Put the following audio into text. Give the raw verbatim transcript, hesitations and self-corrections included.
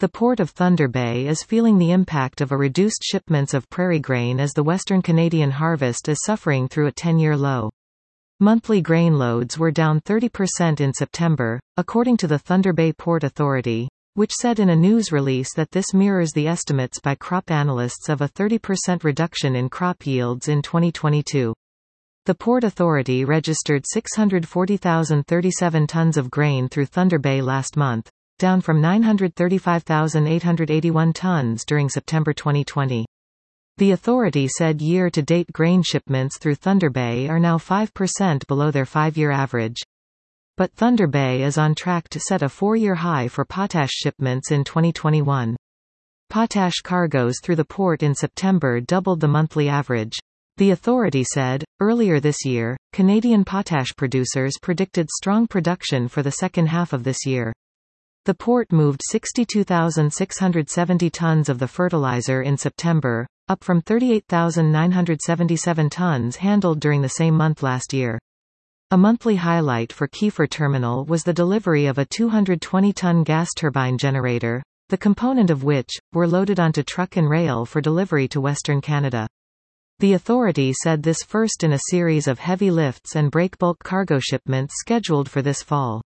The Port of Thunder Bay is feeling the impact of a reduced shipments of prairie grain as the Western Canadian harvest is suffering through a ten-year low. Monthly grain loads were down thirty percent in September, according to the Thunder Bay Port Authority, which said in a news release that this mirrors the estimates by crop analysts of a thirty percent reduction in crop yields in twenty twenty-two. The Port Authority registered six hundred forty thousand thirty-seven tons of grain through Thunder Bay last month, down from nine hundred thirty-five thousand eight hundred eighty-one tons during September twenty twenty. The authority said year-to-date grain shipments through Thunder Bay are now five percent below their five-year average. But Thunder Bay is on track to set a four-year high for potash shipments in twenty twenty-one. Potash cargoes through the port in September doubled the monthly average. The authority said, earlier this year, Canadian potash producers predicted strong production for the second half of this year. The port moved sixty-two thousand six hundred seventy tons of the fertilizer in September, up from thirty-eight thousand nine hundred seventy-seven tons handled during the same month last year. A monthly highlight for Kiefer Terminal was the delivery of a two hundred twenty ton gas turbine generator, the component of which were loaded onto truck and rail for delivery to Western Canada. The authority said this first in a series of heavy lifts and breakbulk cargo shipments scheduled for this fall.